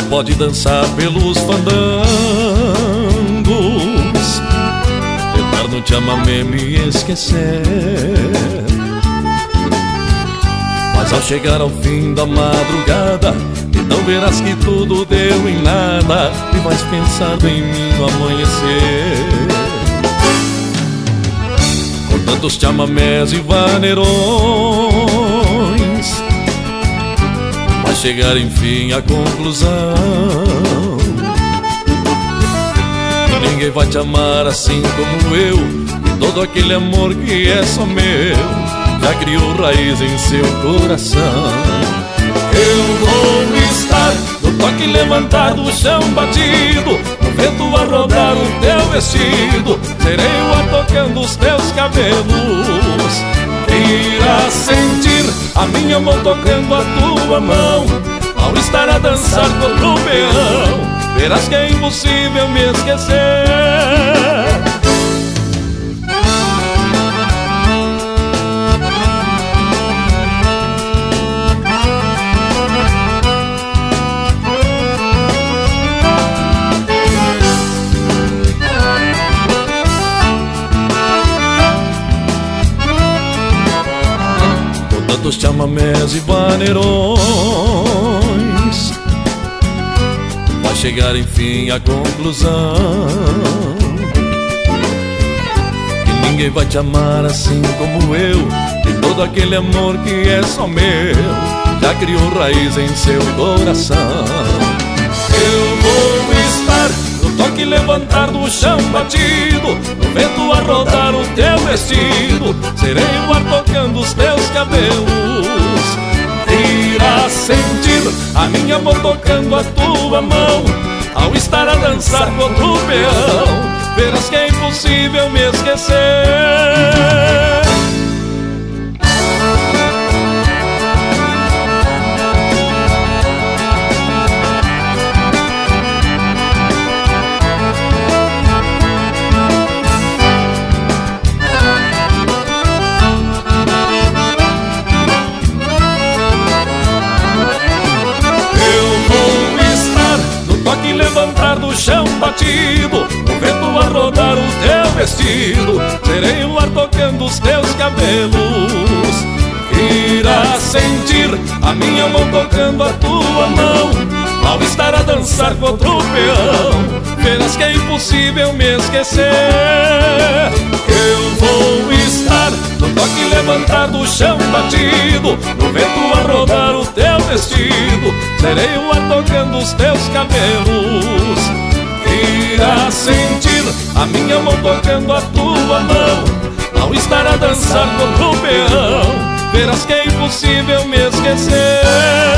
pode dançar pelos fandangos, tentar no chamamé me esquecer. Mas ao chegar ao fim da madrugada, então verás que tudo deu em nada e vais pensando em mim no amanhecer. Com tantos chamamés e vaneirões, vai chegar enfim à conclusão que ninguém vai te amar assim como eu, e todo aquele amor que é só meu já criou raiz em seu coração. Eu vou estar no toque levantado, o chão batido, no vento a rodar o teu vestido. Serei o ar tocando os teus cabelos. Irás sentir a minha mão tocando a tua mão ao estar a dançar com o peão. Verás que é impossível me esquecer. Tantos chamamés e vaneirões, vai chegar enfim à conclusão que ninguém vai te amar assim como eu, e todo aquele amor que é só meu já criou raiz em seu coração. Eu vou estar no toque levantar do chão batido, no vento a rodar o teu vestido. Serei o ar tocando os teus cabelos. Irás sentir a minha mão tocando a tua mão ao estar a dançar contra o peão. Verás que é impossível me esquecer. Levantar do chão batido, o vento a rodar o teu vestido. Serei o ar tocando os teus cabelos. Irás sentir a minha mão tocando a tua mão ao estar a dançar contra o peão. Verás que é impossível me esquecer. Eu vou estar no toque levantar do chão batido, no vento a rodar o teu vestido. Serei o ar tocando os teus cabelos. Irás sentir a minha mão tocando a tua mão ao estar a dançar contra o peão. Verás que é impossível me esquecer.